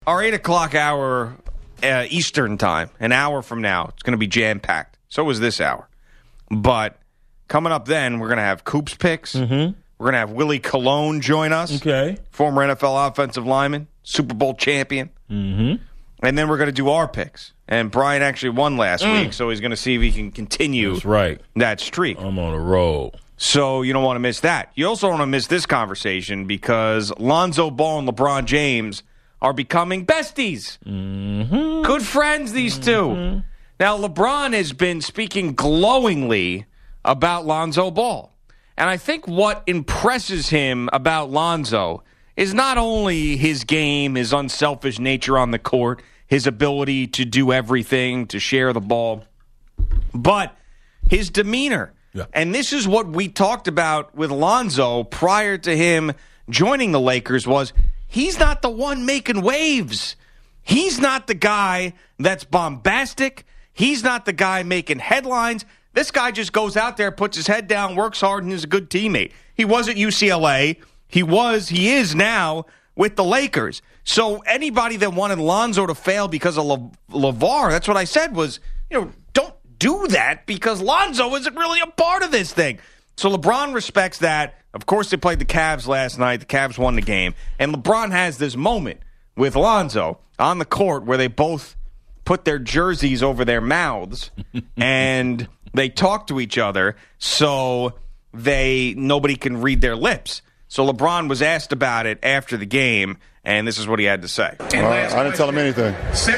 Our 8 o'clock hour Eastern time, an hour from now, it's going to be jam-packed. So is this hour. But coming up then, we're going to have Coops picks. Mm-hmm. We're going to have Willie Colon join us. Okay. Former NFL offensive lineman, Super Bowl champion. Mm-hmm. And then we're going to do our picks. And Brian actually won last week, so he's going to see if he can continue that streak. I'm on a roll. So you don't want to miss that. You also don't want to miss this conversation because Lonzo Ball and LeBron James are becoming besties. Mm-hmm. Good friends, these two. Now, LeBron has been speaking glowingly about Lonzo Ball. And I think what impresses him about Lonzo is not only his game, his unselfish nature on the court, his ability to do everything, to share the ball, but his demeanor. Yeah. And this is what we talked about with Lonzo prior to him joining the Lakers was he's not the one making waves. He's not the guy that's bombastic. He's not the guy making headlines. This guy just goes out there, puts his head down, works hard, and is a good teammate. He was at UCLA. He is now with the Lakers. So anybody that wanted Lonzo to fail because of LeVar, that's what I said was, don't do that because Lonzo isn't really a part of this thing. So LeBron respects that. Of course, they played the Cavs last night. The Cavs won the game. And LeBron has this moment with Lonzo on the court where they both put their jerseys over their mouths and they talk to each other so nobody can read their lips. So LeBron was asked about it after the game, and this is what he had to say. I didn't tell him anything.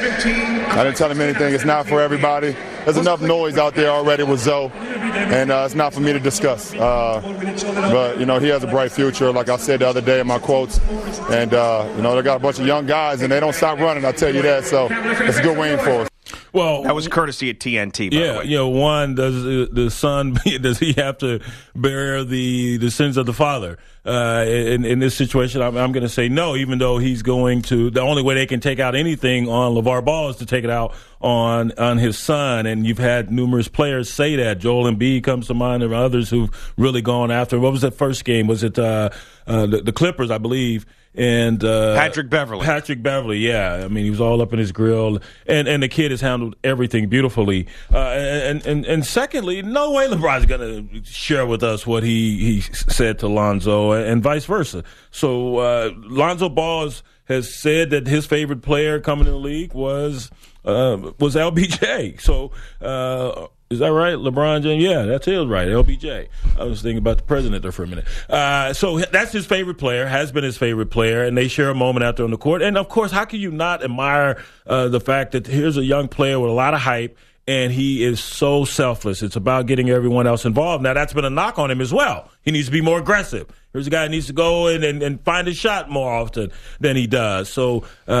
It's not for everybody. There's enough noise out there already with Zoe, and it's not for me to discuss. But, he has a bright future, like I said the other day in my quotes. And, they got a bunch of young guys, and they don't stop running, I'll tell you that. So it's a good win for us. Well, that was courtesy of TNT, by the way. One, does the son, does he have to bear the sins of the father? In this situation, I'm going to say no, even though he's going to, the only way they can take out anything on LeVar Ball is to take it out on his son. And you've had numerous players say that. Joel Embiid comes to mind. There are others who've really gone after him. What was that first game? Was it the Clippers, I believe? And Patrick Beverly, yeah. I mean, he was all up in his grill, and the kid has handled everything beautifully. And secondly, no way LeBron's going to share with us what he said to Lonzo, and vice versa. So Lonzo Ball has said that his favorite player coming in the league was LBJ. So. Is that right? LeBron James? Yeah, that's it, right. LBJ. I was thinking about the president there for a minute. So that's his favorite player, has been his favorite player, and they share a moment out there on the court. And, of course, how can you not admire the fact that here's a young player with a lot of hype, and he is so selfless. It's about getting everyone else involved. Now, that's been a knock on him as well. He needs to be more aggressive. Here's a guy who needs to go and find his shot more often than he does. So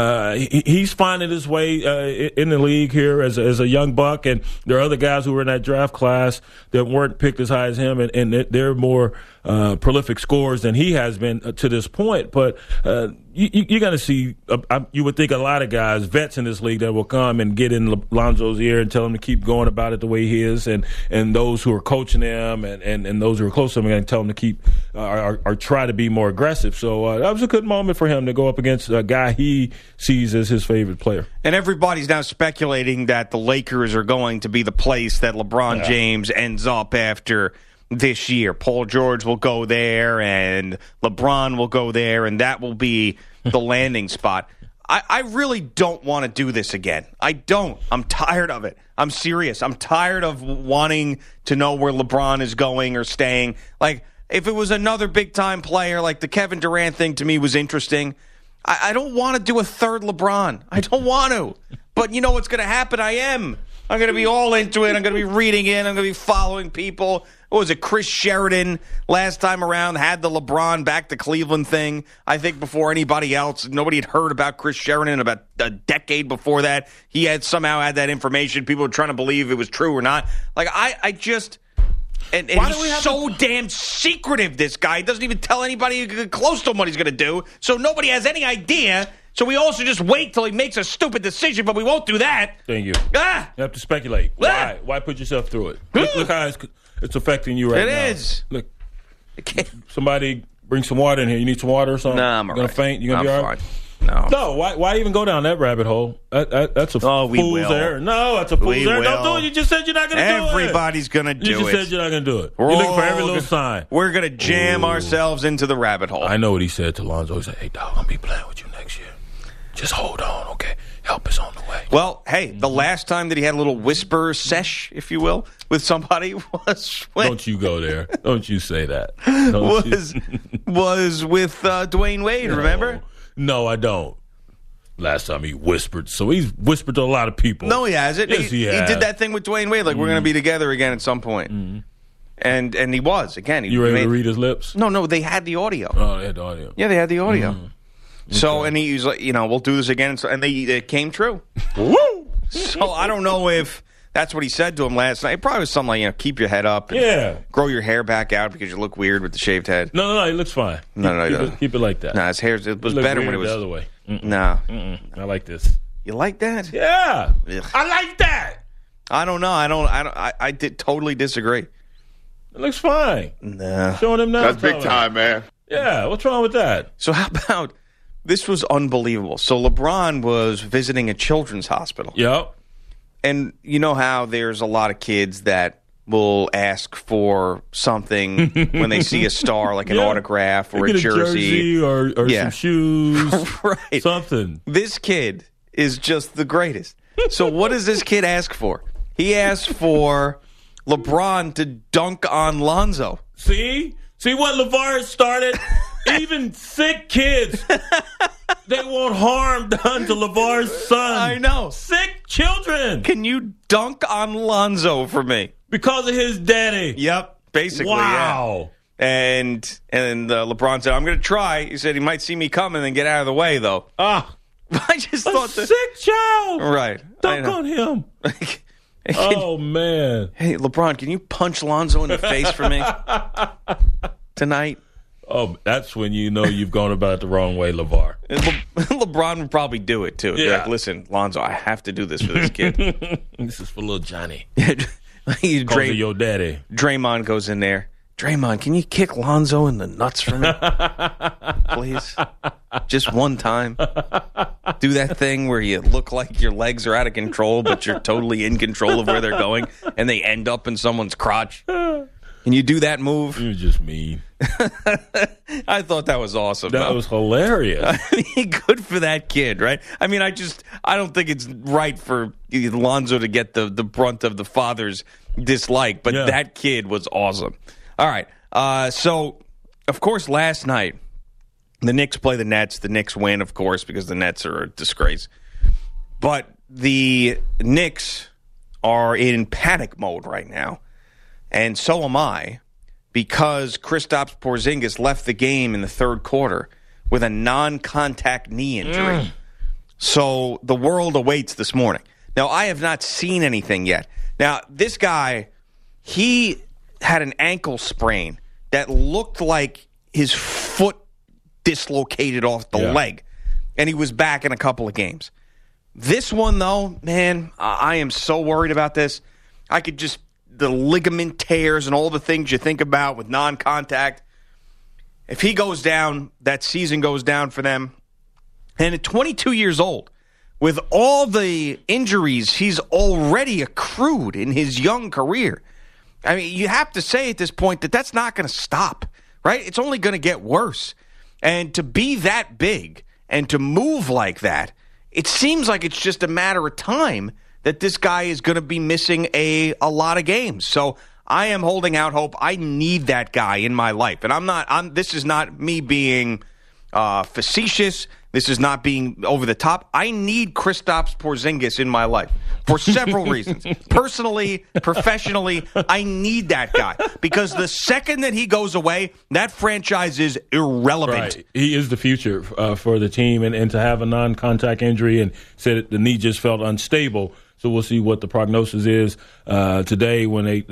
he's finding his way in the league here as a young buck. And there are other guys who were in that draft class that weren't picked as high as him, and they're more prolific scorers than he has been to this point. But you're going to see, you would think a lot of guys, vets in this league, that will come and get in Lonzo's ear and tell him to keep going about it the way he is. And those who are coaching him and those who are close to him are going to tell him to keep or try to be more aggressive. So that was a good moment for him to go up against a guy he sees as his favorite player. And everybody's now speculating that the Lakers are going to be the place that LeBron James ends up after this year. Paul George will go there, and LeBron will go there, and that will be the landing spot. I really don't want to do this again. I don't. I'm tired of it. I'm serious. I'm tired of wanting to know where LeBron is going or staying. Like, if it was another big-time player, like the Kevin Durant thing to me was interesting. I don't want to do a third LeBron. I don't want to. But you know what's going to happen? I'm going to be all into it. I'm going to be reading it. I'm going to be following people. What was it? Chris Sheridan last time around had the LeBron back to Cleveland thing. I think before anybody else, nobody had heard about Chris Sheridan about a decade before that. He had somehow had that information. People were trying to believe it was true or not. Like, I just... And he's so damn secretive, this guy. He doesn't even tell anybody close to him what he's going to do. So nobody has any idea. So we also just wait till he makes a stupid decision, but we won't do that. Thank you. You have to speculate. Why? Why put yourself through it? Look how it's affecting you right now. It is. Look, somebody bring some water in here. You need some water or something? Nah, I'm all right. You going to faint? You going to be all right? No, why even go down that rabbit hole? That's a fool's errand. No, that's a fool's errand. Don't do it. You just said you're not going to do it. Everybody's going to do it. You just said you're not going to do it. You're looking for every little sign. We're going to jam ourselves into the rabbit hole. I know what he said to Lonzo. He said, hey, dog, I'll be playing with you next year. Just hold on, okay? Help is on the way. Well, hey, the last time that he had a little whisper sesh, if you will, with somebody was when... Don't you go there. Don't you say that. Was with Dwayne Wade, remember? No, I don't. Last time he whispered. So he's whispered to a lot of people. No, he hasn't. Yes, he has. He did that thing with Dwayne Wade, like we're going to be together again at some point. And he was, again. You ready to read his lips? No, they had the audio. Oh, they had the audio. Yeah, they had the audio. So, and he was like, we'll do this again. And it came true. Woo! So I don't know if that's what he said to him last night. It probably was something like, keep your head up. And grow your hair back out because you look weird with the shaved head. No, he looks fine. Keep it like that. No, his hair it was better when it was the other way. No. I like this. You like that? Yeah. Ugh. I like that. I don't know. I did totally disagree. It looks fine. Nah. Showing him now. That's big time, man. Yeah, what's wrong with that? So how about, this was unbelievable. So LeBron was visiting a children's hospital. Yep. And you know how there's a lot of kids that will ask for something when they see a star, like an autograph or a jersey. Or some shoes. Right. Something. This kid is just the greatest. So what does this kid ask for? He asked for LeBron to dunk on Lonzo. See what LeVar started? Even sick kids, they want harm done to LeVar's son. I know. Sick children. Can you dunk on Lonzo for me? Because of his daddy. Yep, basically. Wow. Yeah. And LeBron said, I'm going to try. He said he might see me coming and get out of the way, though. I just thought that. Sick child. Right. Dunk on him. Oh, man. Hey, LeBron, can you punch Lonzo in the face for me tonight? Oh, that's when you know you've gone about it the wrong way, LeVar. LeBron would probably do it, too. Yeah. Like, listen, Lonzo, I have to do this for this kid. This is for little Johnny. Because of your daddy. Draymond goes in there. Draymond, can you kick Lonzo in the nuts for me? Please? Just one time. Do that thing where you look like your legs are out of control, but you're totally in control of where they're going, and they end up in someone's crotch. Can you do that move? You're just mean. I thought that was awesome. That was hilarious. I mean, good for that kid, right? I mean, I don't think it's right for Lonzo to get the brunt of the father's dislike, but that kid was awesome. All right. So, of course, last night, the Knicks play the Nets. The Knicks win, of course, because the Nets are a disgrace. But the Knicks are in panic mode right now. And so am I, because Kristaps Porzingis left the game in the third quarter with a non-contact knee injury. So the world awaits this morning. Now, I have not seen anything yet. Now, this guy, he had an ankle sprain that looked like his foot dislocated off the leg, and he was back in a couple of games. This one, though, man, I am so worried about this. The ligament tears and all the things you think about with non-contact. If he goes down, that season goes down for them. And at 22 years old, with all the injuries he's already accrued in his young career, I mean, you have to say at this point that that's not going to stop, right? It's only going to get worse. And to be that big and to move like that, it seems like it's just a matter of time that this guy is going to be missing a lot of games. So I am holding out hope. I need that guy in my life. And this is not me being facetious. This is not being over the top. I need Kristaps Porzingis in my life for several reasons. Personally, professionally, I need that guy. Because the second that he goes away, that franchise is irrelevant. Right. He is the future for the team. And to have a non-contact injury and said the knee just felt unstable. So we'll see what the prognosis is today when they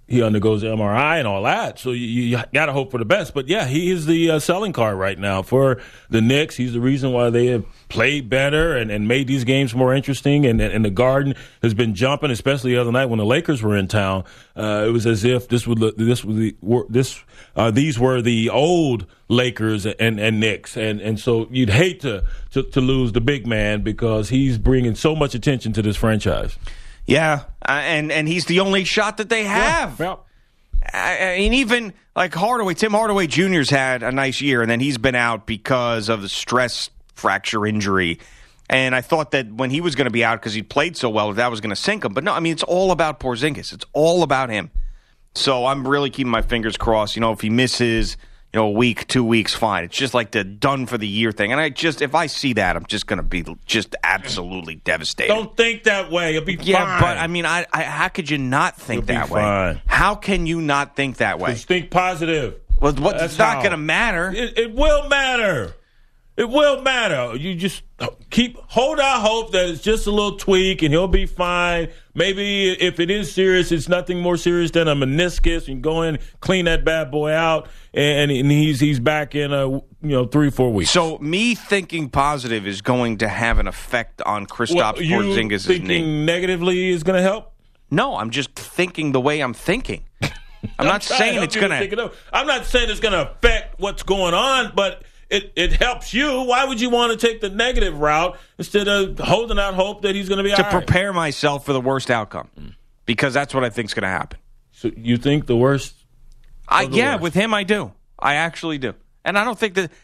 he undergoes MRI and all that. So you got to hope for the best. But, yeah, he is the selling card right now for the Knicks. He's the reason why they have played better and made these games more interesting. And the Garden has been jumping, especially the other night when the Lakers were in town. It was as if these were the old Lakers and Knicks. And so you'd hate to lose the big man because he's bringing so much attention to this franchise. Yeah, and he's the only shot that they have. Yeah. I mean, even like Tim Hardaway Jr.'s had a nice year, and then he's been out because of the stress fracture injury. And I thought that when he was going to be out because he played so well, that was going to sink him. But no, I mean, it's all about Porzingis. It's all about him. So I'm really keeping my fingers crossed. If he misses, a week, 2 weeks, fine. It's just like the done for the year thing. And if I see that, I'm just going to be just absolutely devastated. Don't think that way. You'll be fine. Yeah, but I mean, how could you not think that way? Fine. How can you not think that way? Just think positive. Well, it's not going to matter. It will matter. It will matter. You just hold out hope that it's just a little tweak and he'll be fine. Maybe if it is serious, it's nothing more serious than a meniscus. You can go in, clean that bad boy out, and he's back in 3-4 weeks. So me thinking positive is going to have an effect on Kristaps Porzingis' knee. Thinking negatively is going to help? No, I'm just thinking the way I'm thinking. I'm not saying it's going to. I'm not saying it's going to affect what's going on, but it helps you. Why would you want to take the negative route instead of holding out hope that he's going to be all right? To prepare myself for the worst outcome, because that's what I think is going to happen. So you think the worst? Worst? With him, I do. I actually do, and I don't think that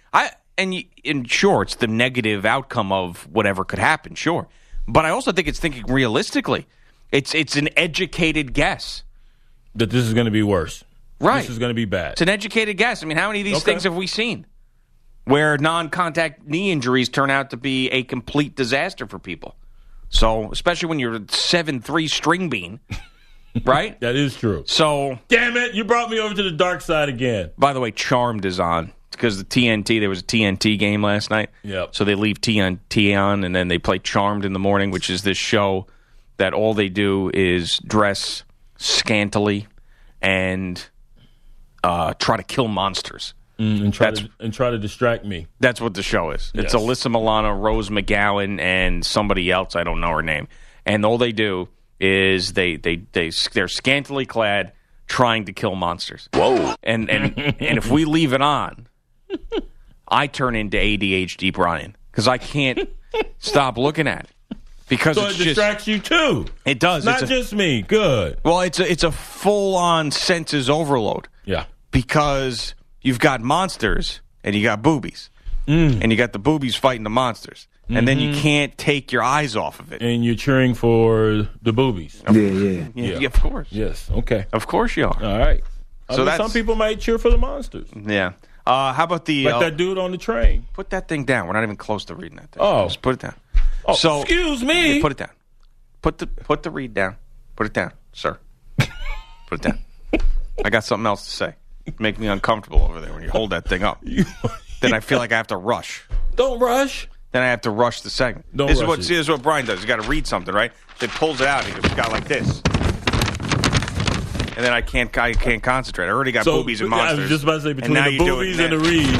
sure, it's the negative outcome of whatever could happen, sure, but I also think it's thinking realistically. It's an educated guess that this is going to be worse. Right, this is going to be bad. It's an educated guess. I mean, how many of these things have we seen? Where non-contact knee injuries turn out to be a complete disaster for people. So, especially when you're a 7'3" string bean, right? That is true. So, damn it, you brought me over to the dark side again. By the way, Charmed is on because there was a TNT game last night. Yep. So they leave TNT on, and then they play Charmed in the morning, which is this show that all they do is dress scantily and try to kill monsters. And try to distract me. That's what the show is. Yes. It's Alyssa Milano, Rose McGowan, and somebody else. I don't know her name. And all they do is they're scantily clad, trying to kill monsters. Whoa! And if we leave it on, I turn into ADHD Brian because I can't stop looking at it. Because so it distracts you too. It does. Not just me. Good. Well, it's a full-on senses overload. Yeah. Because you've got monsters and you got boobies. And you got the boobies fighting the monsters. And then you can't take your eyes off of it. And you're cheering for the boobies. Yeah, of course. Yes, okay. Of course you are. All right. So some people might cheer for the monsters. Yeah. How about like that dude on the train? Put that thing down. We're not even close to reading that thing. Oh. Just put it down. Oh, so, excuse me. Yeah, put it down. Put the read down. Put it down, sir. Put it down. I got something else to say. Make me uncomfortable over there when you hold that thing up. Then I feel like I have to rush. Don't rush. Then I have to rush the segment. This is what Brian does. He's got to read something, right? So he pulls it out. And he goes, got like this. And then I can't concentrate. I already got boobies and monsters. I was just about to say between the boobies and the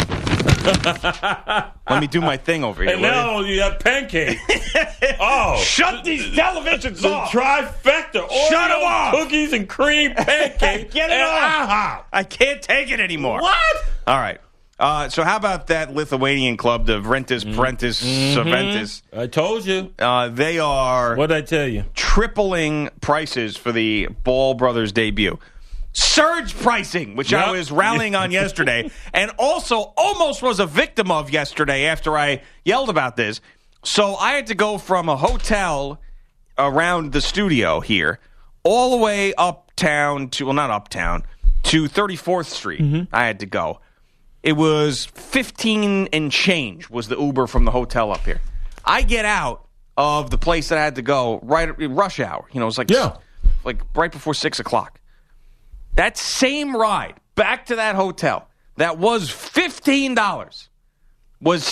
read. Let me do my thing over here. And now you have pancake. Oh, shut these televisions off. The trifecta. Shut them off. Cookies and cream pancake. Get it off. I can't take it anymore. What? All right. So how about that Lithuanian club, the Ventus Prentis Saventus? I told you. They are... What'd I tell you? Tripling prices for the Ball Brothers debut. Surge pricing, which I was rallying on yesterday, and also almost was a victim of yesterday after I yelled about this. So I had to go from a hotel around the studio here all the way uptown to, well, not uptown, to 34th Street. I had to go. It was 15 and change was the Uber from the hotel up here. I get out of the place that I had to go right at rush hour. You know, it was like right before 6 o'clock. That same ride back to that hotel that was $15 was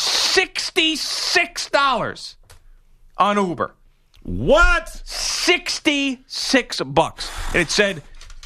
$66 on Uber. What? $66. And it said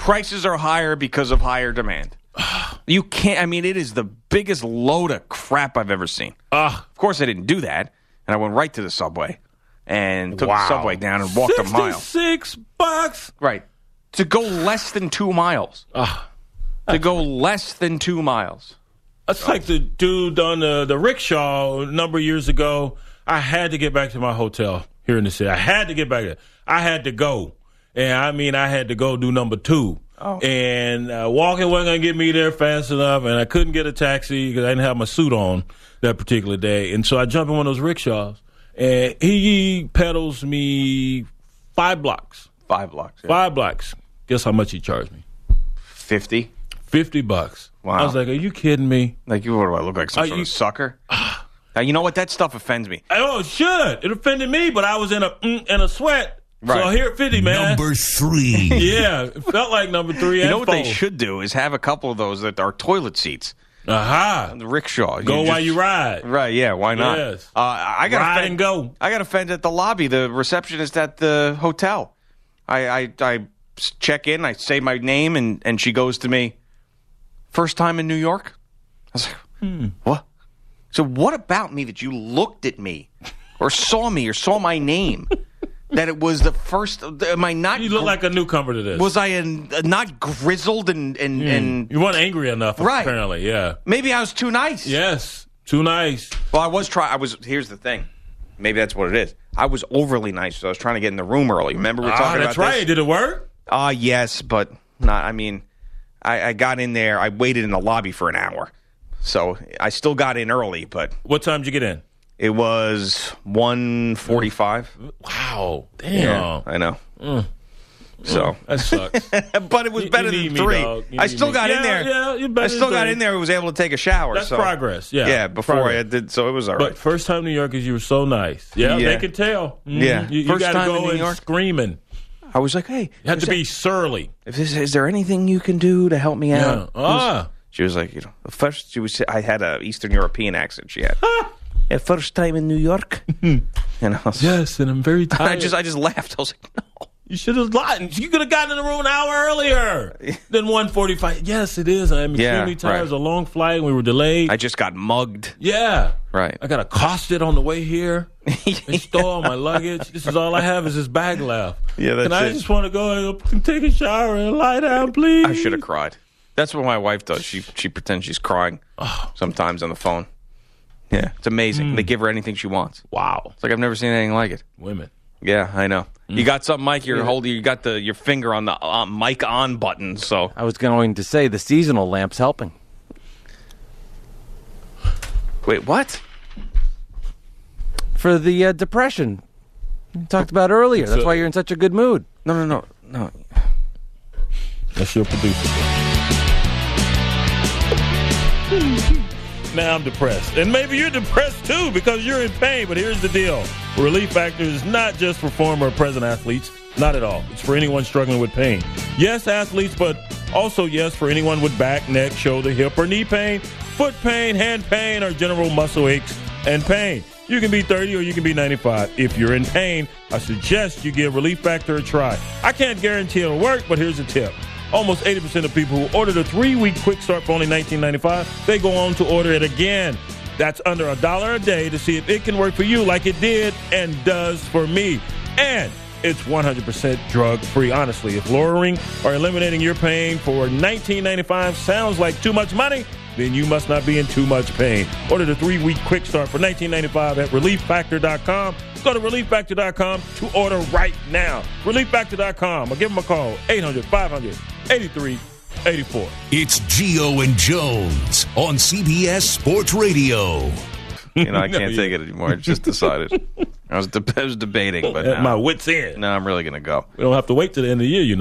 Prices are higher because of higher demand. You can't. I mean, it is the biggest load of crap I've ever seen. Of course, I didn't do that, and I went right to the subway and took the subway down and walked a mile. $66. Right. To go less than 2 miles. To go less than 2 miles. That's like the dude on the rickshaw a number of years ago. I had to get back to my hotel here in the city. I had to get back there. I had to go. And I mean, I had to go do number 2. Oh. And walking wasn't going to get me there fast enough, and I couldn't get a taxi because I didn't have my suit on that particular day. And so I jumped in one of those rickshaws, and he pedals me 5 blocks. 5 blocks. Yeah. 5 blocks. Guess how much he charged me? $50. $50. Wow. I was like, are you kidding me? Like, what do I look like, some sort of sucker? Now, you know what? That stuff offends me. Oh, it should. It offended me, but I was in a sweat. Right. So here at 50, man. Number 3. Yeah, it felt like number 3. You know what they should do is have a couple of those that are toilet seats. Aha. The rickshaw. Go while you ride. Right, yeah, why not? Yes. I got ride and go. I got offended at the lobby, the receptionist at the hotel. I check in, I say my name, and she goes to me, first time in New York? I was like, what? So what about me that you looked at me or saw my name? That it was the first. Am I not? You look like a newcomer to this. Was I not grizzled and you weren't angry enough, right? Apparently, yeah. Maybe I was too nice. Yes, too nice. Well, Here's the thing. Maybe that's what it is. I was overly nice, so I was trying to get in the room early. Remember we were talking about this? That's right. Did it work? Yes, but not. I mean, I got in there. I waited in the lobby for an hour, so I still got in early. But what time did you get in? It was 1:45. Wow. Damn. Yeah, I know. So that sucks. But it was better than 3. I still got in there. Yeah, you're better. I still got in there and was able to take a shower. That's progress. Yeah. Yeah, before I did, so it was all right. But first time New Yorkers, you were so nice. Yeah, they could tell. Yeah. You first got to time go in New in York, screaming. I was like, hey. You had to be surly. Is there anything you can do to help me out? Yeah. She was like, first I had an Eastern European accent she had. Yeah, first time in New York. Yes, and I'm very tired. I just laughed. I was like, no. You should have lied. You could have gotten in the room an hour earlier than 1:45. Yes, it is. I'm extremely tired. Right. It was a long flight. We were delayed. I just got mugged. Yeah. Right. I got accosted on the way here. They stole all my luggage. This is all I have is this bag left. Yeah, that's and I just want to go and take a shower and lie down, please. I should have cried. That's what my wife does. She pretends she's crying sometimes on the phone. Yeah, it's amazing. They give her anything she wants. Wow. It's like I've never seen anything like it. Women. Yeah, I know. You got something, Mike. You're holding. You got your finger on the mic on button. So I was going to say the seasonal lamp's helping. Wait, what? For the depression you talked about earlier. That's why you're in such a good mood. No. That's your producer. Now I'm depressed. And maybe you're depressed too because you're in pain. But here's the deal. Relief Factor is not just for former or present athletes. Not at all. It's for anyone struggling with pain. Yes, athletes, but also yes for anyone with back, neck, shoulder, hip, or knee pain, foot pain, hand pain, or general muscle aches and pain. You can be 30 or you can be 95. If you're in pain, I suggest you give Relief Factor a try. I can't guarantee it'll work, but here's a tip. Almost 80% of people who ordered a 3-week quick start for only $19.95, they go on to order it again. That's under $1 a day to see if it can work for you like it did and does for me. And it's 100% drug-free. Honestly, if lowering or eliminating your pain for $19.95 sounds like too much money, then you must not be in too much pain. Order the 3-week quick start for $19.95 at ReliefFactor.com. Go to ReliefFactor.com to order right now. ReliefFactor.com or give them a call, 800-500-8384. It's Gio and Jones on CBS Sports Radio. I can't take it anymore. I just decided. I was debating, but at my wit's end. No, I'm really going to go. We don't have to wait till the end of the year,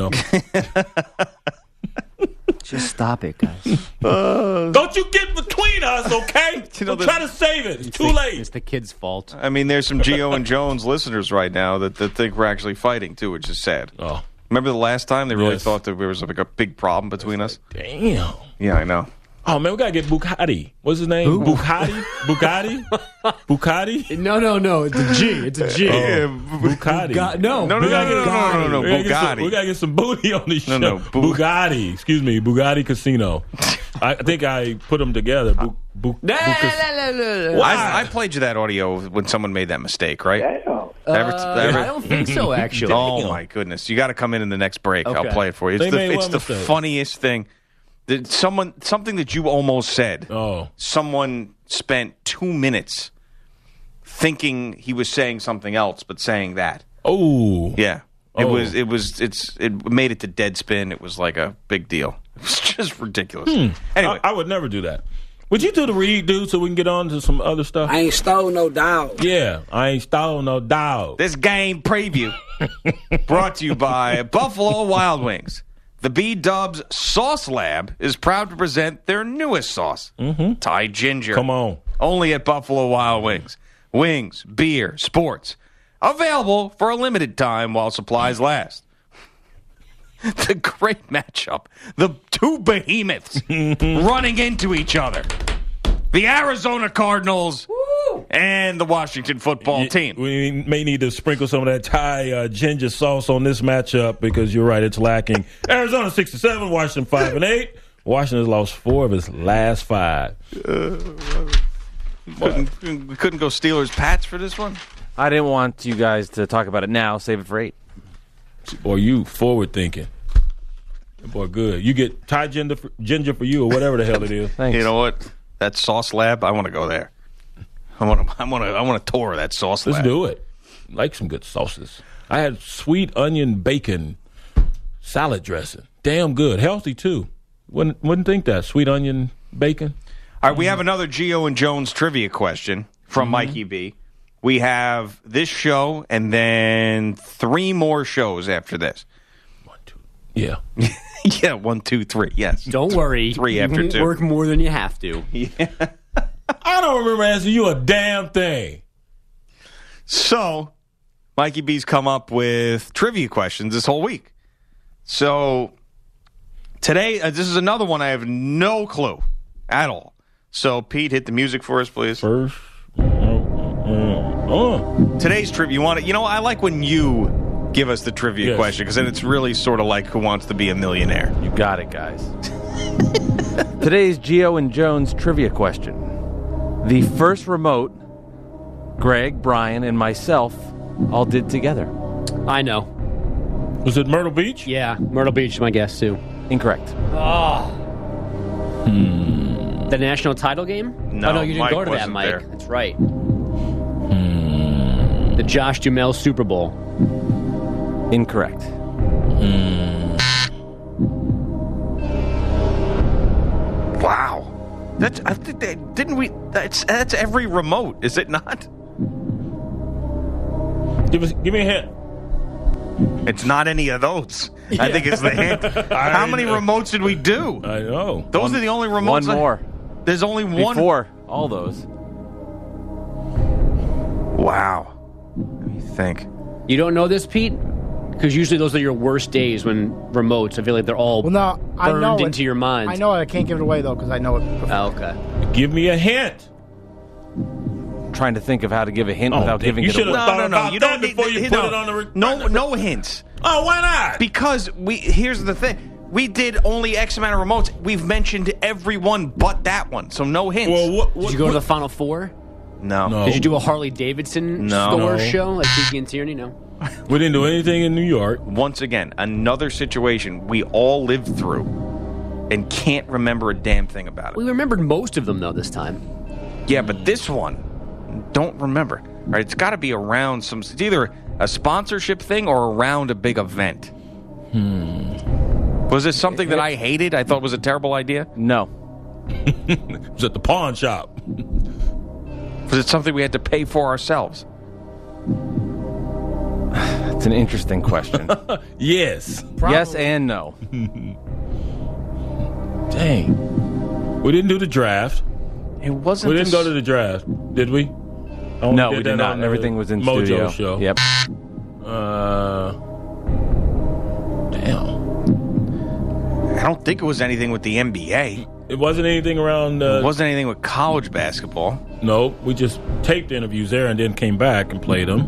Just stop it, guys. Don't you get between us, okay? I'm trying to save it. It's too late. It's the kid's fault. I mean, there's some Gio and Jones listeners right now that think we're actually fighting, too, which is sad. Oh. Remember the last time they really thought that there was like a big problem between us? Damn. Yeah, I know. Oh, man, we got to get Bugatti. What's his name? Who? Bugatti? Bugatti? No. It's a G. It's a G. Bugatti. No. No, Bugatti. We got to get some booty on this show. No, Bugatti. Excuse me. Bugatti Casino. I think I put them together. I played you that audio when someone made that mistake, right? I don't think so, actually. Oh, my goodness. You got to come in the next break. Okay. I'll play it for you. It's the funniest thing. Something that you almost said. Oh. Someone spent 2 minutes thinking he was saying something else, but saying that. Oh. Yeah. It made it to Deadspin. It was like a big deal. It was just ridiculous. Anyway. I would never do that. Would you do the read, dude, so we can get on to some other stuff? I ain't stole no dog. Yeah, I ain't stole no dog. This game preview brought to you by Buffalo Wild Wings. The B-Dubs Sauce Lab is proud to present their newest sauce, Thai Ginger. Come on. Only at Buffalo Wild Wings. Wings, beer, sports. Available for a limited time while supplies last. The great matchup. The two behemoths running into each other. The Arizona Cardinals and the Washington football team. We may need to sprinkle some of that Thai ginger sauce on this matchup because you're right, it's lacking. Arizona 6-7, Washington 5-8. Washington has lost 4 of its last 5. We couldn't go Steelers-Pats for this one? I didn't want you guys to talk about it now. Save it for 8. Or you forward thinking. Boy, good. You get Thai ginger for you or whatever the hell it is. Thanks. You know what? That sauce lab, I want to go there. I want to tour that sauce lab. Let's do it. Like some good sauces. I had sweet onion bacon salad dressing. Damn good. Healthy, too. Wouldn't think that. Sweet onion bacon. All right, we have another Gio and Jones trivia question from Mikey B. We have this show and then 3 more shows after this. 1, 2. Yeah. Yeah, 1, 2, 3. Yes. Don't worry. 3 after you 2. Work more than you have to. I don't remember asking you a damn thing. So, Mikey B's come up with trivia questions this whole week. So, today, this is another one I have no clue at all. So, Pete, hit the music for us, please. First. Today's trivia, I like when you give us the trivia question, because then it's really sort of like Who Wants to Be a Millionaire. You got it, guys. Today's Gio and Jones trivia question. The first remote, Greg, Brian, and myself all did together. I know. Was it Myrtle Beach? Yeah, Myrtle Beach is my guess, too. Incorrect. The national title game? No, oh, no, you didn't Mike go to that, wasn't Mike. there. That's right. The Josh Duhamel Super Bowl. Incorrect. Wow. That's every remote, is it not? Give me a hint. It's not any of those. I think it's the hint. How many remotes did we do? I know. Those are the only remotes. One more. There's only one. Before all those. Wow. Let me think. You don't know this, Pete? Because usually those are your worst days when remotes, I feel like they're all burned into your mind. I know I can't give it away, though, because I know it before. Oh, okay. Give me a hint. Trying to think of how to give a hint without giving it away. No. You don't before you put it on the no hints. Oh, why not? Because here's the thing. We did only X amount of remotes. We've mentioned every one but that one, so no hints. Well, Did you go to the Final Four? No. Did you do a Harley Davidson store show like Kiki and Tierney? No. We didn't do anything in New York. Once again, another situation we all lived through and can't remember a damn thing about it. We remembered most of them, though, this time. Yeah, but this one, don't remember. All right, it's got to be around it's either a sponsorship thing or around a big event. Was it something that I hated? I thought was a terrible idea? No. It was at the pawn shop. Was it something we had to pay for ourselves? It's an interesting question. Yes. Probably. Yes and no. Dang. We didn't do the draft. It wasn't. We didn't go to the draft, did we? No, we did not. Everything was in Mojo studio. Show. Yep. Damn. I don't think it was anything with the NBA. It wasn't anything around. It wasn't anything with college basketball. No, we just taped interviews there and then came back and played them.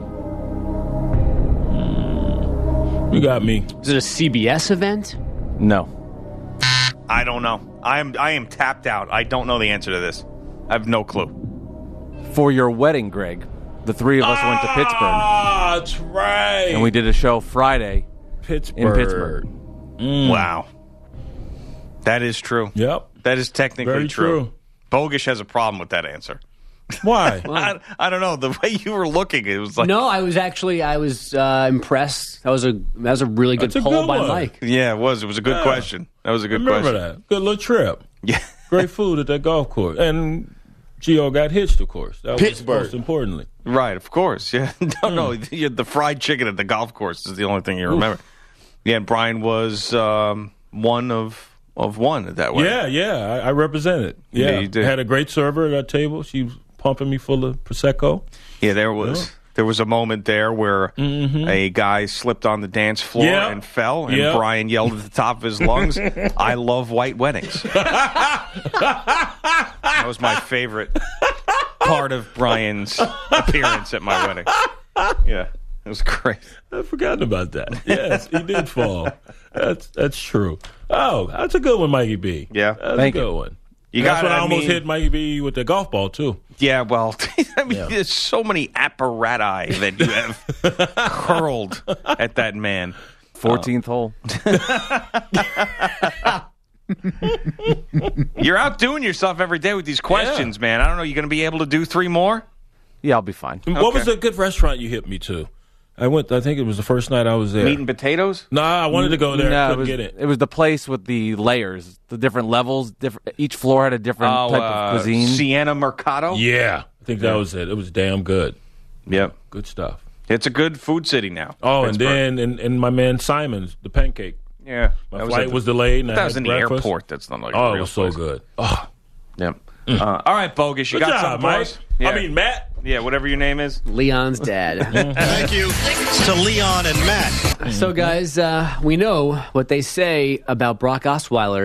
You got me. Is it a CBS event? No. I don't know. I am tapped out. I don't know the answer to this. I have no clue. For your wedding, Greg, the three of us went to Pittsburgh. Ah, that's right. And we did a show Friday in Pittsburgh. Wow. That is true. Yep. That is technically Very true. Bogish has a problem with that answer. Why? I don't know. The way you were looking, it was like... No, I was impressed. That was a really good poll by Mike. Yeah, it was. It was a good question. That was a good question. Remember that. Good little trip. Yeah. Great food at that golf course. And Gio got hitched, of course. That was Pittsburgh. most importantly. Right, of course. Yeah. No, the fried chicken at the golf course is the only thing you remember. Yeah, and Brian was one of one at that way. Yeah. I represented. Yeah, you did. Had a great server at that table. She was pumping me full of Prosecco. Yeah, there was a moment there where a guy slipped on the dance floor and fell, and Brian yelled at the top of his lungs, "I love white weddings." That was my favorite part of Brian's appearance at my wedding. Yeah, it was great. I forgot about that. Yes, he did fall. That's true. Oh, that's a good one, Mikey B. Yeah. That's a good one. That's when I almost hit Mikey B with the golf ball, too. Yeah, well, there's so many apparatus that you have hurled at that man. 14th hole. You're outdoing yourself every day with these questions, man. I don't know. You going to be able to do 3 more? Yeah, I'll be fine. What was the good restaurant you hit me to? I think it was the first night I was there. Meat and potatoes? I wanted to go there. I couldn't get it. It was the place with the layers, the different levels. Each floor had a different type of cuisine. Siena Mercado? Yeah. I think that was it. It was damn good. Yep. Good stuff. It's a good food city now. Oh, Pittsburgh. And then and my man Simon's, the pancake. Yeah. My flight was delayed. And that was in the airport. That's not like a it real was so place. good. Oh. Yep. All right, Bogus. You Good got job, something for Mike. us? Yeah. I mean, Matt. Yeah, whatever your name is. Leon's dad. Thank you to Leon and Matt. So, guys, we know what they say about Brock Osweiler.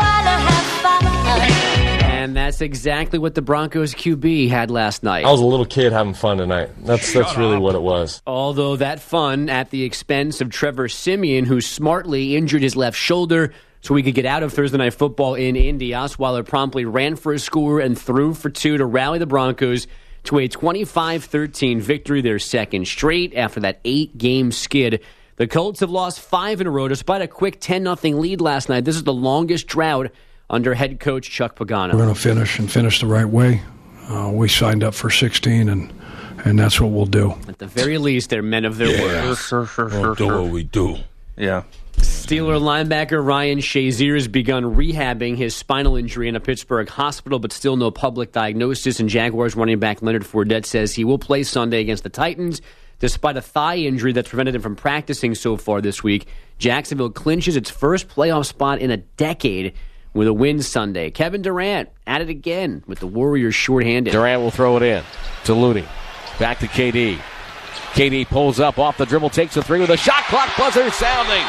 And that's exactly what the Broncos QB had last night. I was a little kid having fun tonight. That's really what it was. Although that fun at the expense of Trevor Siemian, who smartly injured his left shoulder so he could get out of Thursday Night Football in Indy. Osweiler promptly ran for a score and threw for 2 to rally the Broncos to a 25-13 victory, their second straight after that 8-game skid. The Colts have lost 5 in a row despite a quick 10-0 lead last night. This is the longest drought under head coach Chuck Pagano. We're going to finish the right way. We signed up for 16, and that's what we'll do. At the very least, they're men of their word. Sure. Do what we do. Yeah. Steeler linebacker Ryan Shazier has begun rehabbing his spinal injury in a Pittsburgh hospital, but still no public diagnosis. And Jaguars running back Leonard Fournette says he will play Sunday against the Titans, despite a thigh injury that's prevented him from practicing so far this week. Jacksonville clinches its first playoff spot in a decade with a win Sunday. Kevin Durant at it again with the Warriors shorthanded. Durant will throw it in to Looney. Back to KD. KD pulls up off the dribble, takes a 3 with a shot clock buzzer sounding.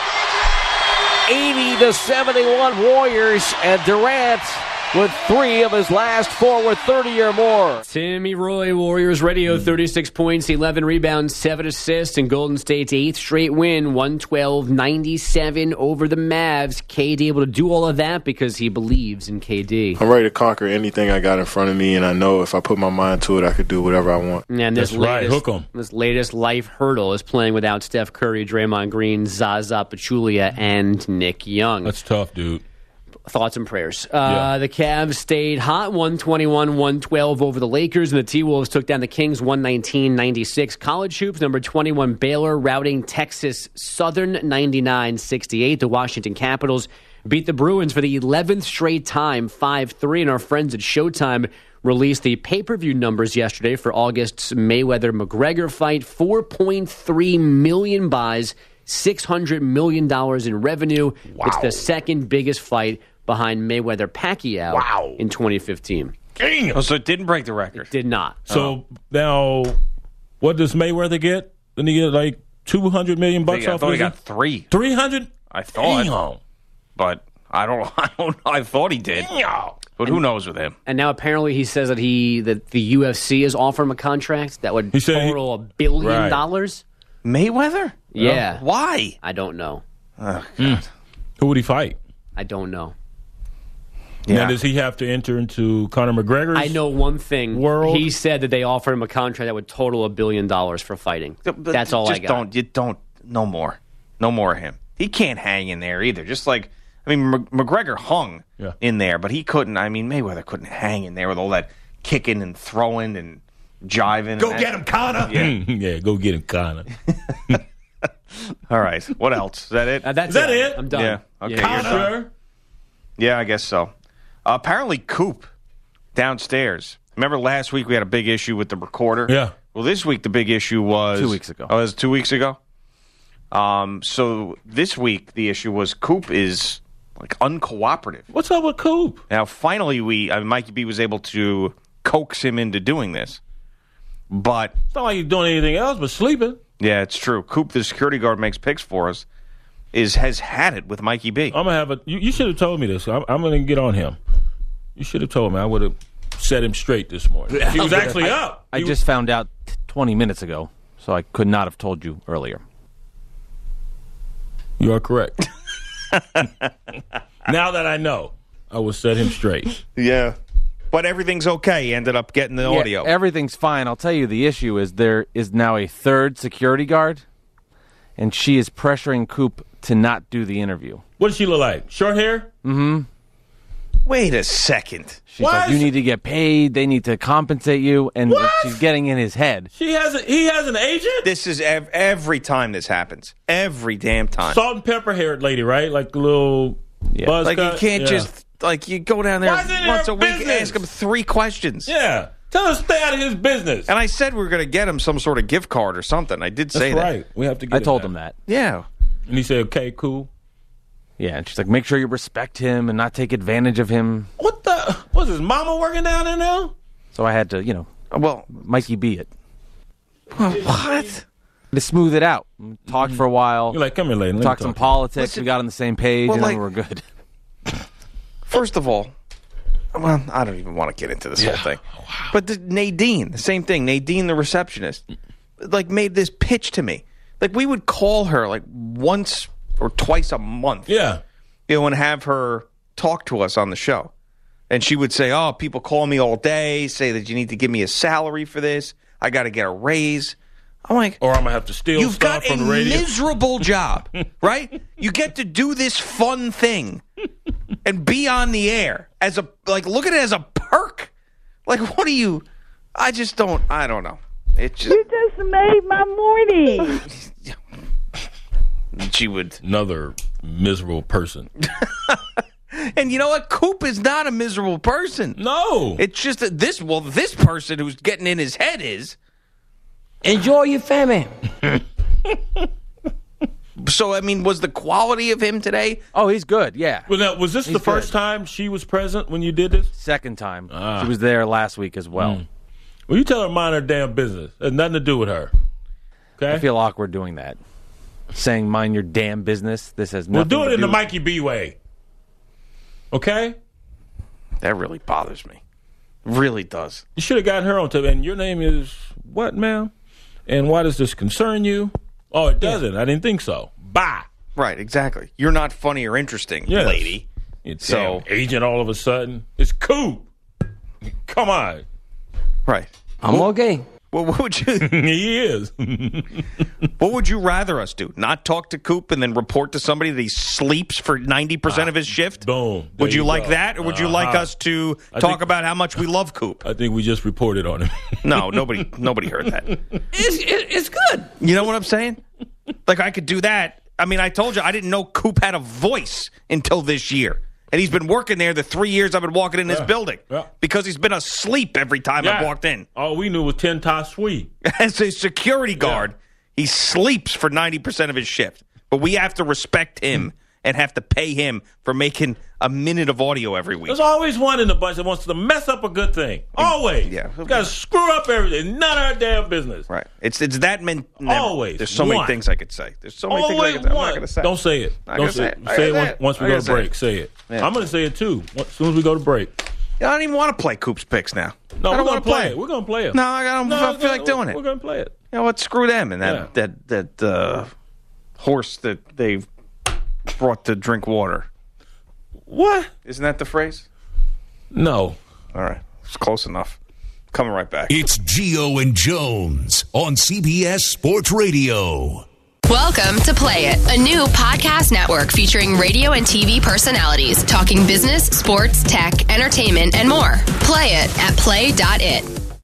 80-71 Warriors, and Durant with 3 of his last 4 with 30 or more. Timmy Roy, Warriors Radio, 36 points, 11 rebounds, 7 assists, and Golden State's 8th straight win, 112-97 over the Mavs. KD able to do all of that because he believes in KD. I'm ready to conquer anything I got in front of me, and I know if I put my mind to it, I could do whatever I want. And this latest life hurdle is playing without Steph Curry, Draymond Green, Zaza Pachulia, and Nick Young. That's tough, dude. Thoughts and prayers. The Cavs stayed hot, 121-112 over the Lakers, and the T-Wolves took down the Kings 119-96. College hoops, number 21 Baylor routing Texas Southern 99-68. The Washington Capitals beat the Bruins for the 11th straight time, 5-3. And our friends at Showtime released the pay-per-view numbers yesterday for August's Mayweather-McGregor fight. 4.3 million buys, $600 million in revenue. Wow. It's the second biggest fight behind Mayweather-Pacquiao in 2015. Damn. Oh, so it didn't break the record. It did not. So now, what does Mayweather get? Didn't he get like $200 million off? I thought he got 3. 300? I thought. Damn. But I don't know. I thought he did. But who knows with him? And now apparently he says that the UFC is offering him a contract that would total $1 billion. Right. Mayweather? Yeah. Why? I don't know. Oh, God. Who would he fight? I don't know. Now, does he have to enter into Conor McGregor's I know one thing. world? He said that they offered him a contract that would total $1 billion for fighting. That's all I got. No more. No more of him. He can't hang in there either. Just like, I mean, McGregor hung in there, but he couldn't. I mean, Mayweather couldn't hang in there with all that kicking and throwing and jiving. Go get him, Conor. Yeah, go get him, Conor. All right. What else? Is that it? That's it? I'm done. Yeah. Okay. Yeah. You're done. Yeah, I guess so. Apparently, Coop downstairs. Remember last week we had a big issue with the recorder? Yeah. Well, this week the big issue was 2 weeks ago. Oh, it was 2 weeks ago? So this week the issue was Coop is like uncooperative. What's up with Coop? Now, finally, Mikey B was able to coax him into doing this. But it's not like he's doing anything else but sleeping. Yeah, it's true. Coop, the security guard, makes picks for us. Has had it with Mikey B. I'm gonna have you should have told me this. I'm gonna get on him. You should have told me. I would have set him straight this morning. He was actually up. I just found out 20 minutes ago, so I could not have told you earlier. You are correct. Now that I know, I will set him straight. Yeah. But everything's okay. He ended up getting the audio. Everything's fine. I'll tell you, the issue is there is now a third security guard, and she is pressuring Coop to not do the interview. What does she look like? Short hair? Mm-hmm. Wait a second. She's like, you need to get paid. They need to compensate you. And she's getting in his head. He has an agent? This is every time this happens. Every damn time. Salt and pepper haired lady, right? Like the little buzz Like cut? you can't just, like you go down there once a week and business? ask him 3 questions. Yeah. Tell him to stay out of his business. And I said we were going to get him some sort of gift card or something. I did say That's that. right. We have to get I told him that. Yeah. And he said, okay, cool. Yeah, and she's like, make sure you respect him and not take advantage of him. What the? Was his mama working down there now? So I had to, well, Mikey B it. What? To smooth it out. Talked for a while. You're like, come here, lady. Talked some politics. Listen, we got on the same page, well, and then like- we were good. First of all, well, I don't even want to get into this whole thing. But Nadine, the same thing. Nadine, the receptionist, like made this pitch to me. Like we would call her like once or twice a month. Yeah. And have her talk to us on the show. And she would say, oh, people call me all day, say that you need to give me a salary for this. I got to get a raise. I'm like, or I'm going to have to steal you've stuff got from a the radio. miserable job, right? You get to do this fun thing and be on the air as a, like, look at it as a perk. Like, what do you, I don't know. It just, you just made my morning. She would. Another miserable person. And you know what? Coop is not a miserable person. No. It's just that this person who's getting in his head is. Enjoy your family. So, I mean, was the quality of him today? Oh, he's good, yeah. Well, now, was this the first time she was present when you did this? Second time. She was there last week as well. Well, you tell her to mind her damn business. It has nothing to do with her. Okay? I feel awkward doing that. Saying, mind your damn business. This has nothing Well, do it in the with- Mikey B way. Okay? That really bothers me. Really does. You should have gotten her on tape. And your name is what, ma'am? And why does this concern you? Oh, it doesn't. I didn't think so. Bye. Right, exactly. You're not funny or interesting, Yes. lady. It's So- agent all of a sudden. It's Coop. Come on. Right. I'm okay. Well, what would you? He is. What would you rather us do? Not talk to Coop and then report to somebody that he sleeps for 90% of his shift? Boom. Would There you like go. that, or would you like us to talk about how much we love Coop? I think we just reported on him. No, nobody heard that. It's good. You know what I'm saying? Like I could do that. I mean, I told you I didn't know Coop had a voice until this year. And he's been working there the 3 years I've been walking in this building. Yeah. Because he's been asleep every time I've walked in. All we knew was 10 times sweet. As a security guard, he sleeps for 90% of his shift. But we have to respect him and have to pay him for making a minute of audio every week. There's always one in the bunch that wants to mess up a good thing. Always. Yeah. You got to screw up everything. None of our damn business. Right. It's that Always. There's so many things I could say. There's so many things I could say. I'm not going to say. Don't say it. Don't say it. Say it once we go to break. Say it. Yeah. I'm going to say it too. As soon as we go to break. I don't even want to play Coop's Picks now. No, I don't want to play it. We're going to play it. No, I don't feel like doing it. We're going to play it. You know what? Screw them and that horse that they've brought to drink water. What? Isn't that the phrase? No. All right. It's close enough. Coming right back. It's Gio and Jones on CBS Sports Radio. Welcome to Play It, a new podcast network featuring radio and TV personalities talking business, sports, tech, entertainment, and more. Play it at play.it.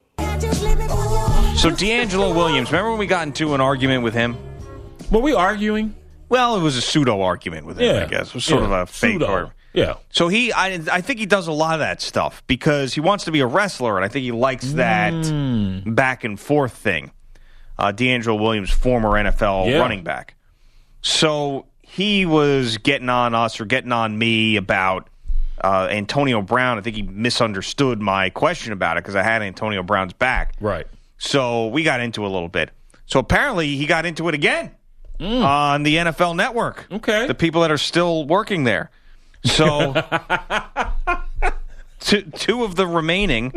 So D'Angelo Williams, remember when we got into an argument with him? Were we arguing? Well, it was a pseudo argument with him, I guess. It was sort of a fake argument. Yeah. So I think he does a lot of that stuff because he wants to be a wrestler, and I think he likes that back and forth thing. D'Angelo Williams, former NFL running back. So he was getting on us or getting on me about Antonio Brown. I think he misunderstood my question about it because I had Antonio Brown's back. Right. So we got into it a little bit. So apparently he got into it again on the NFL Network. Okay. The people that are still working there. So two of the remaining,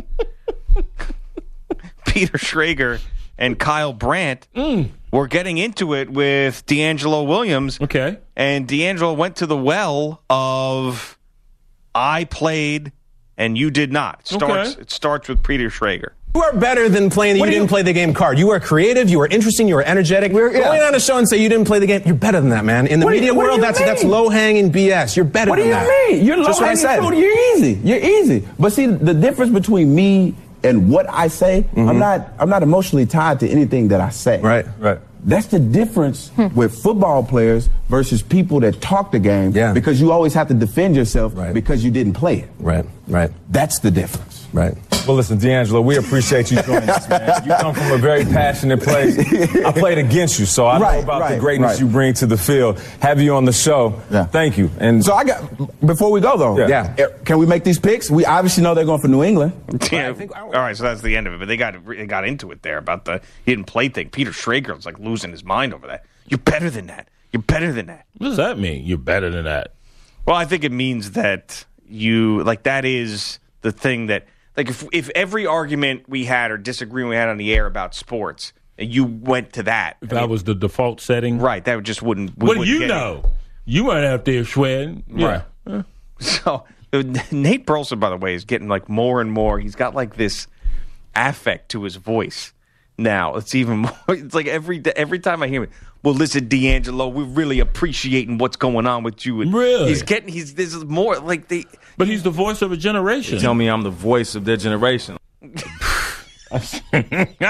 Peter Schrager and Kyle Brandt, were getting into it with D'Angelo Williams. Okay. And D'Angelo went to the well of, I played and you did not. It starts with Peter Schrager. You are better than playing the you didn't play the game card. You are creative, you are interesting, you are energetic. Going on a show and say you didn't play the game, you're better than that, man. In the media world, that's low-hanging BS. You're better than that. What do you mean? You're low-hanging fruit. You're easy. You're easy. But see, the difference between me and what I say, I'm not emotionally tied to anything that I say. Right. That's the difference with football players versus people that talk the game because you always have to defend yourself because you didn't play it. Right. That's the difference. Right. Well, listen, D'Angelo, we appreciate you joining us, man. You come from a very passionate place. I played against you, so I know about the greatness you bring to the field. Have you on the show. Thank you. And so before we go, though, can we make these picks? We obviously know they're going for New England. Yeah. All right, so that's the end of it. But they got into it there about the he didn't play thing. Peter Schrager was like losing his mind over that. You're better than that. You're better than that. What does that mean? You're better than that? Well, I think it means that that is the thing that, like, if every argument we had or disagreement we had on the air about sports, you went to that. If that was the default setting? Right, that just wouldn't. What do you know? You weren't out there sweating. Yeah. Right. So Nate Burleson, by the way, is getting like more and more. He's got like this affect to his voice now. It's even more. It's like every time I hear it. Well, listen, D'Angelo, we're really appreciating what's going on with you. And really? There's more like they. But he's the voice of a generation. You tell me I'm the voice of their generation. Come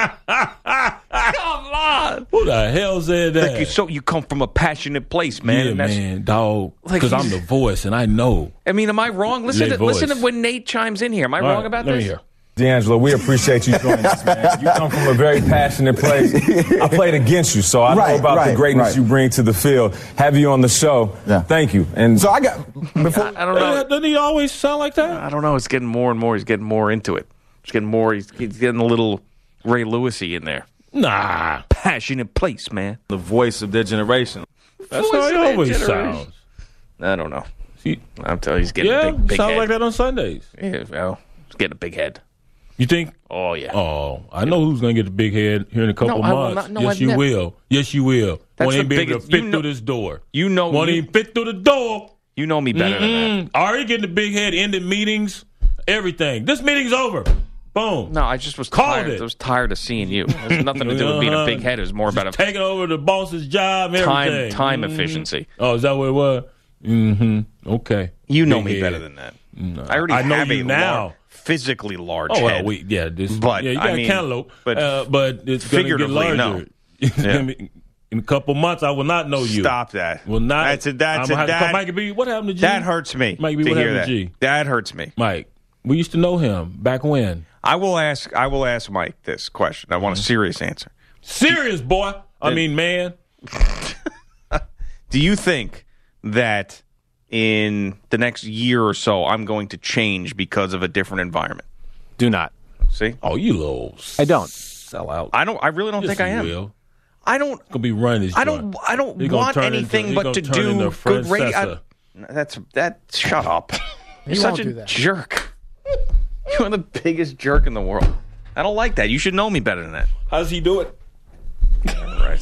on. Who the hell said that? Like you come from a passionate place, man. Yeah, man, dog. Because I'm the voice, and I know. I mean, am I wrong? Listen to when Nate chimes in here. Am I wrong about this? Let me hear. D'Angelo, we appreciate you joining us, man. You come from a very passionate place. I played against you, so I know about the greatness you bring to the field. Have you on the show. Thank you. And so I don't know. Doesn't he always sound like that? I don't know. It's getting more and more. He's getting more into it. He's getting more. He's getting a little Ray Lewis-y in there. Nah. Passionate place, man. The voice of their generation. That's how he always sounds. I don't know. I'm telling you, he's getting a big sound head. like that on Sundays. Yeah, well, he's getting a big head. You think? Oh, yeah. Oh, I know who's going to get the big head here in a couple months. Yes, you will. Yes, you will. Won't even be able to fit through this door. You know. Won't even fit through the door. You know me better than that. Already getting the big head, ending meetings, everything. This meeting's over. Boom. No, I just was tired. I was tired of seeing you. It has nothing to do with being a big head. It was more about taking over the boss's job, everything. Time efficiency. Oh, is that what it was? Okay. You know me better than that. No. I already know have you now. Physically large head. Well, you got I cantaloupe, but it's going to get larger. No. In a couple months, I will not know you. Stop that. Will not. Mike B, what happened to G? That hurts me. Mike B, what happened to G? That hurts me. Mike, we used to know him back when. I will ask Mike this question. I want a serious answer. Serious, boy. I mean, man. Do you think that in the next year or so I'm going to change because of a different environment. Do not. See? Oh, you little. I don't. Sell out. I really don't think I am. Will. I don't. Gonna be running this. I don't want anything but to do good radio. Shut up. You're such a jerk. You're the biggest jerk in the world. I don't like that. You should know me better than that. How does he do it? Right.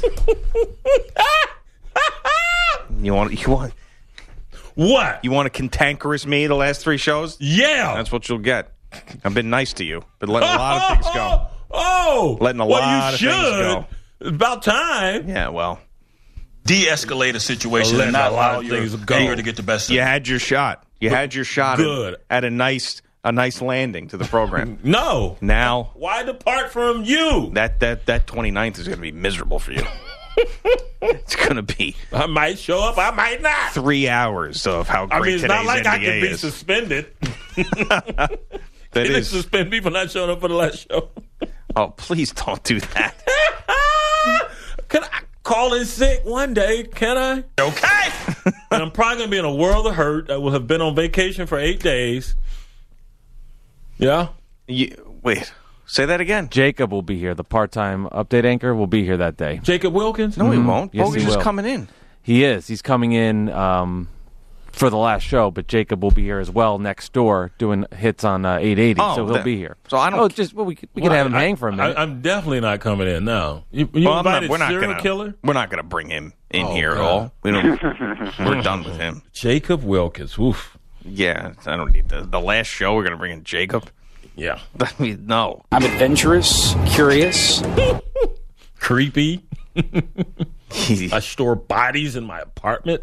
You want what? You want to cantankerous me the last 3 shows? Yeah. That's what you'll get. I've been nice to you, but letting a lot of things go. Letting a lot of things go. It's about time. Yeah, well. De-escalate a situation and not allow your anger to get the best of you. You had your shot. You had your shot at a nice landing to the program. No. Now. Why depart from you? That 29th is going to be miserable for you. It's going to be. I might show up. I might not. 3 hours of how great today's NBA is. It's not like I can be suspended. They didn't suspend me for not showing up for the last show. Oh, please don't do that. Can I call in sick one day? Can I? Okay. And I'm probably going to be in a world of hurt. I will have been on vacation for 8 days. Yeah? Wait. Say that again. Jacob will be here. The part-time update anchor will be here that day. Jacob Wilkins? No, he won't. Yes, Bogue's just coming in. He is. He's coming in for the last show, but Jacob will be here as well next door doing hits on 880, so he'll be here. So I don't. We can have him hang for a minute. I'm definitely not coming in now. You invited serial killer? We're not going to bring him in here at all. We're done with him. Jacob Wilkins. Oof. Yeah, I don't need the last show. We're going to bring in Jacob. Yeah. I mean, no. I'm adventurous, curious, creepy. I store bodies in my apartment.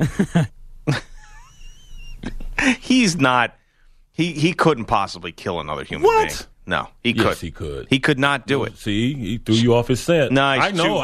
He's not. He couldn't possibly kill another human being. No, he could. Yes, he could. He could not do it. See, he threw you off his scent. No, I know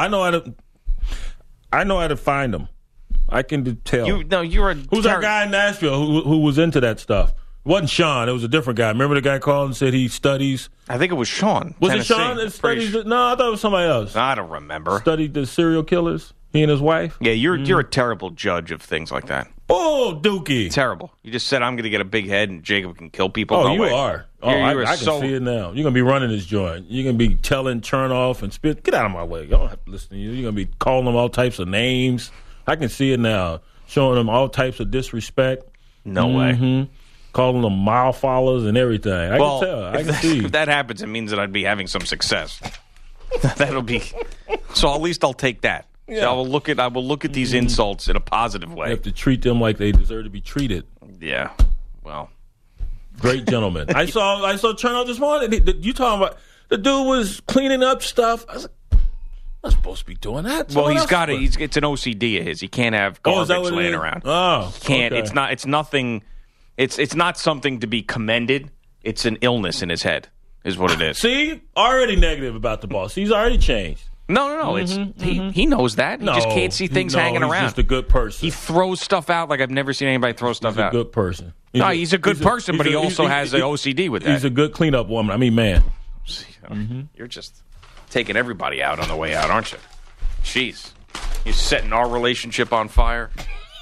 how to find him. I can tell. Who's that guy in Nashville who was into that stuff? It wasn't Sean. It was a different guy. Remember the guy called and said he studies? I think it was Sean. Was it Sean that studies? No, I thought it was somebody else. I don't remember. Studied the serial killers. He and his wife. Yeah, you're a terrible judge of things like that. Oh, Dookie. Terrible. You just said I'm going to get a big head and Jacob can kill people. Oh, no you way. are. Oh, I can see it now. You're going to be running this joint. You're going to be telling Chernoff and Spit, get out of my way. I don't have to listen to you. You're going to be calling them all types of names. I can see it now. Showing them all types of disrespect. No way. Calling them mile followers and everything. I can tell. I can see. If that happens, it means that I'd be having some success. That'll be. So at least I'll take that. Yeah. I will look at these insults in a positive way. You have to treat them like they deserve to be treated. Yeah. Well, great gentleman. I saw Chernoff this morning. You talking about the dude was cleaning up stuff. I was like, I'm not supposed to be doing that. Well, he's got it. It's an OCD of his. He can't have garbage laying around. Oh, he can't. Okay. It's nothing. It's not something to be commended. It's an illness in his head, is what it is. See, already negative about the boss. He's already changed. No. He knows that. He just can't see things hanging around. He's just a good person. He throws stuff out like I've never seen anybody throw stuff out. He's a good person. He's a good person, but he also has an OCD with that. He's a good cleanup woman. I mean, man. You're just taking everybody out on the way out, aren't you? Jeez. You're setting our relationship on fire.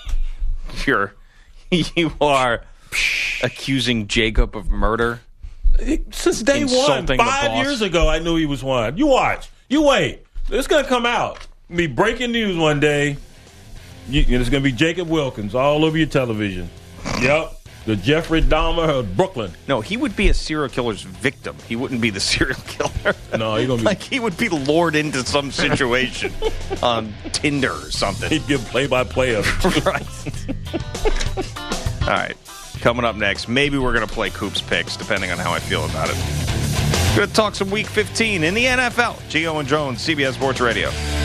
You are accusing Jacob of murder. Since day one. 5 years ago, I knew he was one. You watch. You wait. It's going to come out. It'll be breaking news one day. It's going to be Jacob Wilkins all over your television. Yep. The Jeffrey Dahmer of Brooklyn. No, he would be a serial killer's victim. He wouldn't be the serial killer. No, he's going to be... Like, he would be lured into some situation on Tinder or something. He'd give play-by-play of it. Right. All right. Coming up next, maybe we're going to play Coop's Picks, depending on how I feel about it. Going to talk some Week 15 in the NFL. Gio and Jones, CBS Sports Radio.